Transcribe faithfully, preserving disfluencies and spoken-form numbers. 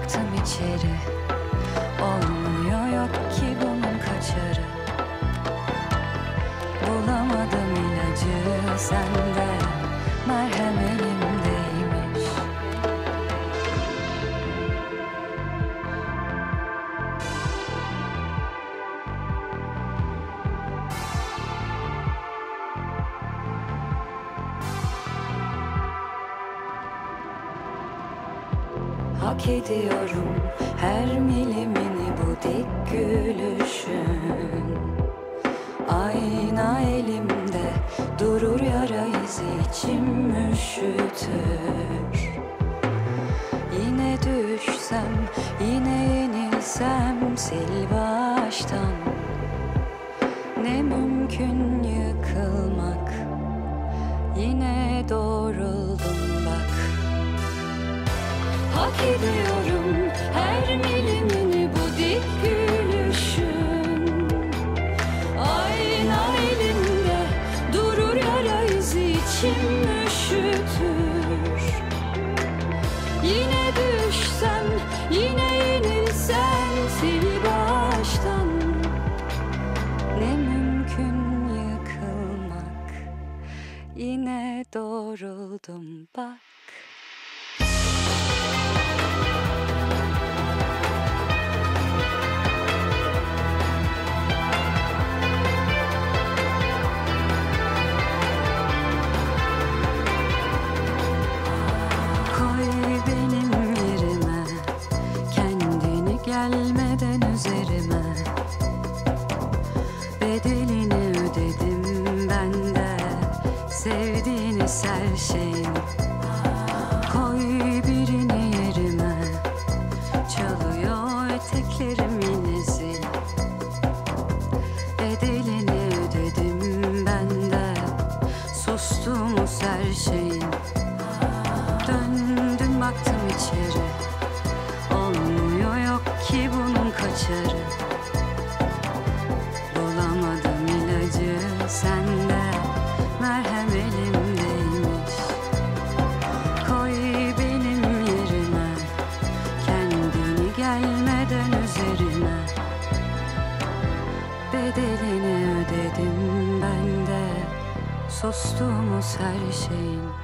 baktım içeri, olmuyor, yok ki bunun kaçarı. Bulamadım ilacı sende, merhem elimdeymiş. Hak ediyorum her milimini bu dik gülüşün. Ayna elimde durur, yara izi içim üşütür. Yine düşsem, yine yenilsem, sil baştan. Ne mümkün yıkılmak, yine doğruldum bak. Hak ediyorum her milimini bu dik gülüşün. Ayna elimde durur, yara izi içim üşütür. Yine düşsem, yine yenilsem, sil baştan. Ne mümkün yıkılmak, yine doğruldum bak. Gelmeden üzerime bedelini ödedim ben de, sevdiğiniz her şeyin. Koy birini yerime, çalıyor eteklerimin zil. Bedelini ödedim ben de, sustuğumuz her şeyin. Döndüm baktım içeri, olmuyor, yok ki bunun kaçarı. Bulamadım ilacı sende, merhem elimdeymiş. Koy benim yerime, kendini gelmeden üzerime. Bedelini ödedim ben de, sustuğumuz her şeyin.